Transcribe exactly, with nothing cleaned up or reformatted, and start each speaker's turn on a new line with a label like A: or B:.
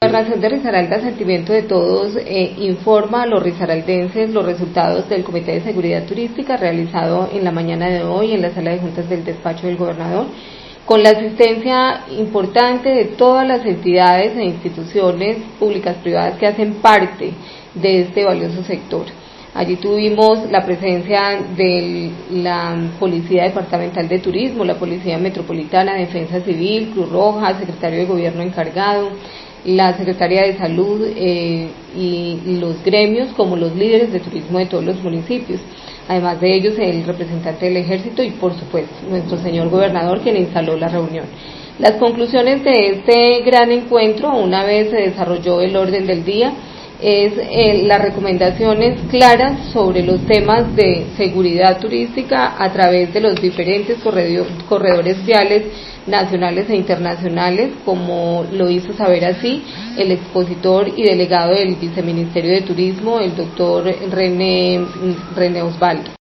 A: Gobernación de Risaralda, Sentimiento de Todos, eh, informa a los risaraldenses los resultados del Comité de Seguridad Turística realizado en la mañana de hoy en la sala de juntas del despacho del gobernador, con la asistencia importante de todas las entidades e instituciones públicas privadas que hacen parte de este valioso sector. Allí tuvimos la presencia de la Policía Departamental de Turismo, la Policía Metropolitana, Defensa Civil, Cruz Roja, Secretario de Gobierno encargado, la Secretaria de Salud eh, y los gremios como los líderes de turismo de todos los municipios. Además de ellos, el representante del Ejército y, por supuesto, nuestro señor gobernador, quien instaló la reunión. Las conclusiones de este gran encuentro, una vez se desarrolló el orden del día, es eh, las recomendaciones claras sobre los temas de seguridad turística a través de los diferentes corredor, corredores viales nacionales e internacionales, como lo hizo saber así el expositor y delegado del Viceministerio de Turismo, el doctor René, René Osvaldo.